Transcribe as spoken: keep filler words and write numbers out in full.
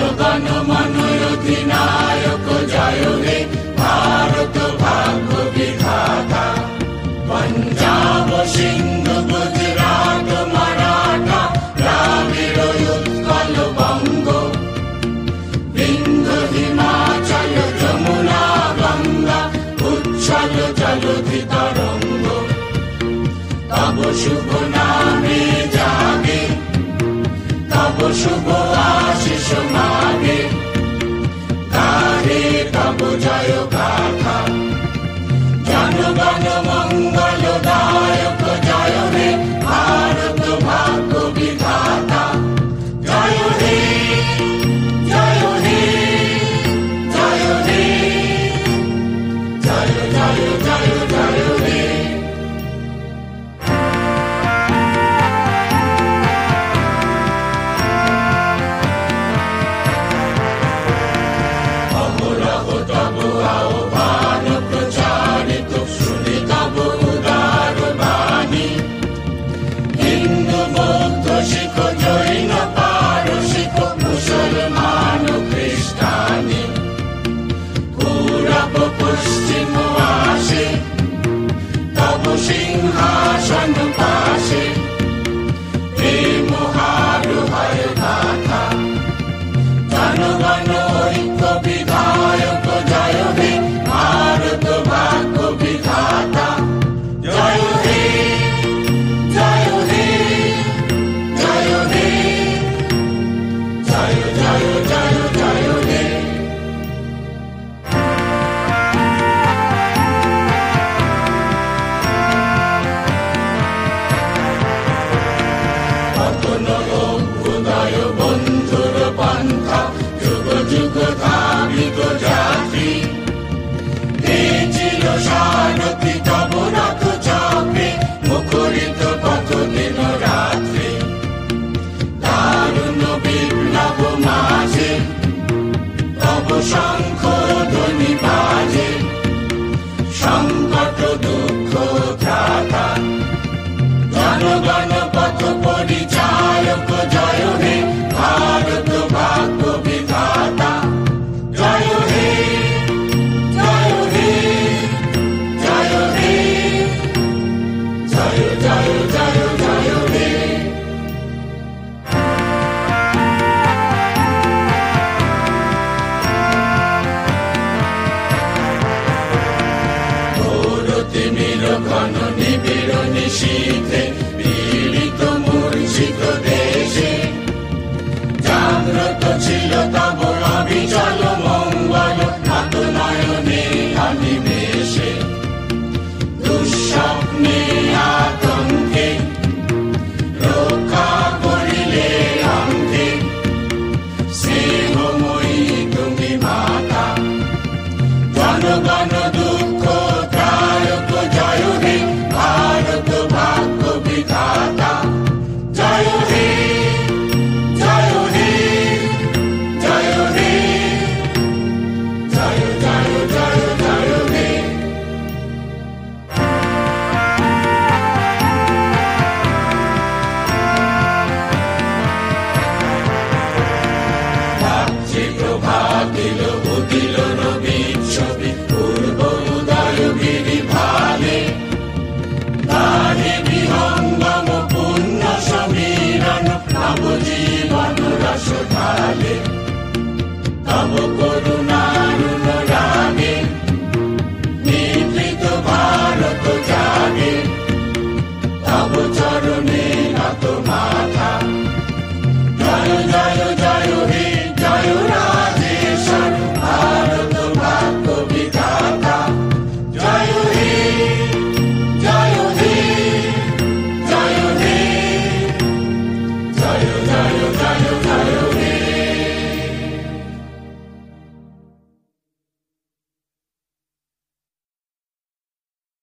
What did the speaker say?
জনগণ মন অধিনায়ক জয় হে ভারত ভাগ্য বিধাতা। পঞ্জাব সিন্ধু গুজরাট মারাঠা দ্রাবিড় উৎকল বঙ্গ, বিন্ধ্য হিমাচল যমুনা গঙ্গা উচ্ছল জলধি তরঙ্গ। তব শুভ নামে জাগে, তব শুভ আশিস মাগে, গাহে তব জয় গাথা। জনগণ মঙ্গল দায়ক জয় হে ভারত ভাগ্য বিধাতা। জয় হে জয় হে জয় হে জয় জয় জয় জয় হে। অহরহ তব আহ্বান প্রচারিত, শুনি তব উদার বাণী। হিন্দু বৌদ্ধ শিখ জৈন পারসিক মুসলমান খ্রিস্টানি, পূরব পশ্চিম আসে তব সিংহাসন পাশে। প্রেম হার হয় গাথা, জনগণ ঐক্য বিধায়ক জয় হে ভারত ভাগ্য বিধাতা। জয় হে জয় হে জয় হে জয় জয় জয় জয় হে। পতন অভ্যুদয় বন্ধুর পন্থা, যুগ যুগ ধাবিত যাত্রী। এ ছিল সারথি তব রথ চক্রে, মুখরিত পথ দিন রাত্রি। দারুণ বিপ্লব মাঝে তব শঙ্খ ধ্বনি বাজে, সংকট দুঃখ ত্রাতা। জনগণ পথ পরিচায়ক জয় হে ভারত ভাগ্য বিধাতা। জয় হে জয় হে জয় হে জয় জয় জয় জয় হে। ঘোর তিমির ঘন নিবিড় নিশীথে, পীড়িত মূর্ছিত দেশে জাগ্রত ছিল তব অবিচল